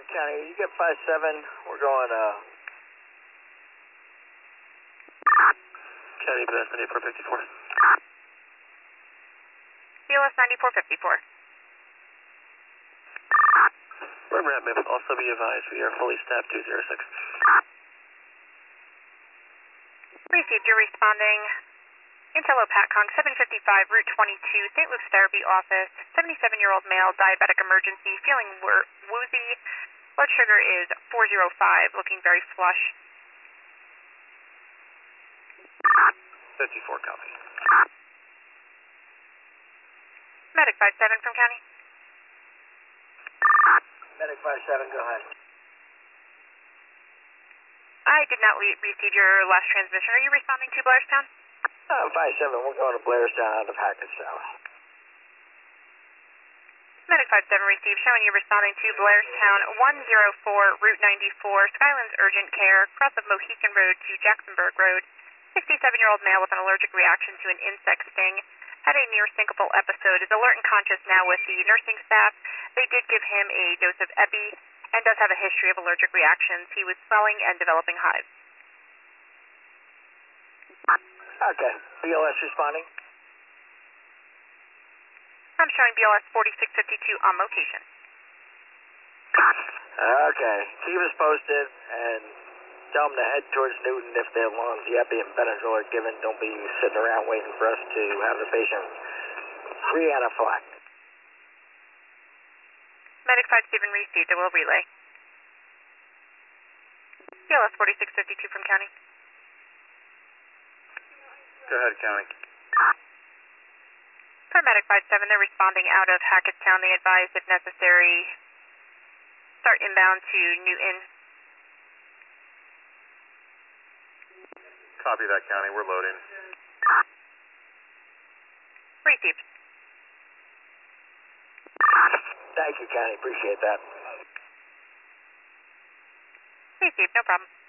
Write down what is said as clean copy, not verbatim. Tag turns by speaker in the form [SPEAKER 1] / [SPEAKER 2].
[SPEAKER 1] County, you get 5-7. We're going,
[SPEAKER 2] County BLS 9454.
[SPEAKER 3] BLS 9454.
[SPEAKER 2] Burn Rapid, also be advised, we are fully staffed 206.
[SPEAKER 3] Received, you're responding. Antelope Patcon 755, Route 22, St. Luke's Therapy Office, 77-year-old male, diabetic emergency, feeling woozy. Blood sugar is 405, looking very flush.
[SPEAKER 2] 54, copy.
[SPEAKER 3] Medic 57 from County.
[SPEAKER 1] Medic 5-7, go ahead.
[SPEAKER 3] I did not receive your last transmission. Are you responding to Blairstown?
[SPEAKER 1] 5-7, we're going to Blairstown out of Hackettstown.
[SPEAKER 3] Medic 57 received, showing you responding to Blairstown 104, Route 94, Skylands Urgent Care, cross of Mohican Road to Jacksonburg Road. 67-year-old male with an allergic reaction to an insect sting. Had a near syncopal episode, is alert and conscious now with the nursing staff. They did give him a dose of Epi and does have a history of allergic reactions. He was swelling and developing hives.
[SPEAKER 1] Okay, BLS responding.
[SPEAKER 3] I'm showing BLS 4652 on location.
[SPEAKER 1] Okay, keep us posted and tell them to head towards Newton if their lungs, the Epi and Benadryl are given. Don't be sitting around waiting for us to have the patient re-anaphylactic.
[SPEAKER 3] Medic 57 received, I will relay. BLS 4652 from County.
[SPEAKER 2] Go ahead, County.
[SPEAKER 3] Paramedic 57, they're responding out of Hackettstown. They advise, if necessary, start inbound to Newton.
[SPEAKER 2] Copy that, County. We're loading.
[SPEAKER 3] Received.
[SPEAKER 1] Thank you, County. Appreciate that.
[SPEAKER 3] Received, no problem.